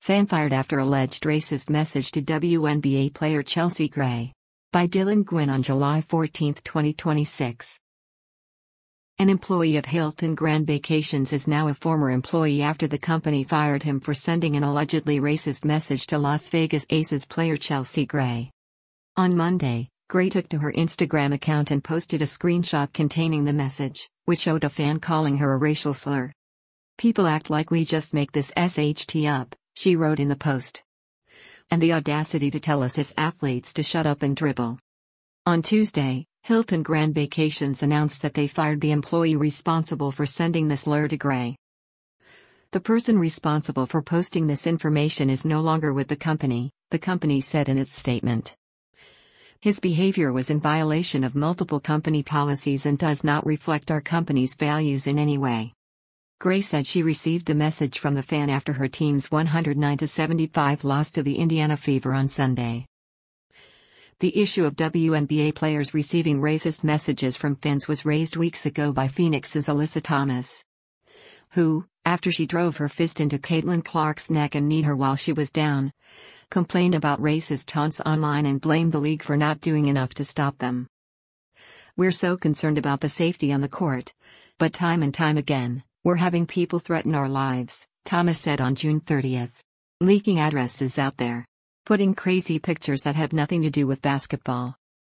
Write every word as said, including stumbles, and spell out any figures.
Fan fired after alleged racist message to W N B A player Chelsea Gray. By Dylan Gwynn on July fourteenth, twenty twenty-six. An employee of Hilton Grand Vacations is now a former employee after the company fired him for sending an allegedly racist message to Las Vegas Aces player Chelsea Gray. On Monday, Gray took to her Instagram account and posted a screenshot containing the message, which showed a fan calling her a racial slur. "People act like we just make this S H T up," she wrote in the post. "And the audacity to tell us as athletes to shut up and dribble." On Tuesday, Hilton Grand Vacations announced that they fired the employee responsible for sending the slur to Gray. "The person responsible for posting this information is no longer with the company," the company said in its statement. "His behavior was in violation of multiple company policies and does not reflect our company's values in any way." Gray said she received the message from the fan after her team's one hundred nine to seventy-five loss to the Indiana Fever on Sunday. The issue of W N B A players receiving racist messages from fans was raised weeks ago by Phoenix's Alyssa Thomas, who, after she drove her fist into Caitlin Clark's neck and kneed her while she was down, complained about racist taunts online and blamed the league for not doing enough to stop them. "We're so concerned about the safety on the court, but time and time again, we're having people threaten our lives," Thomas said on June thirtieth. "Leaking addresses out there. Putting crazy pictures that have nothing to do with basketball.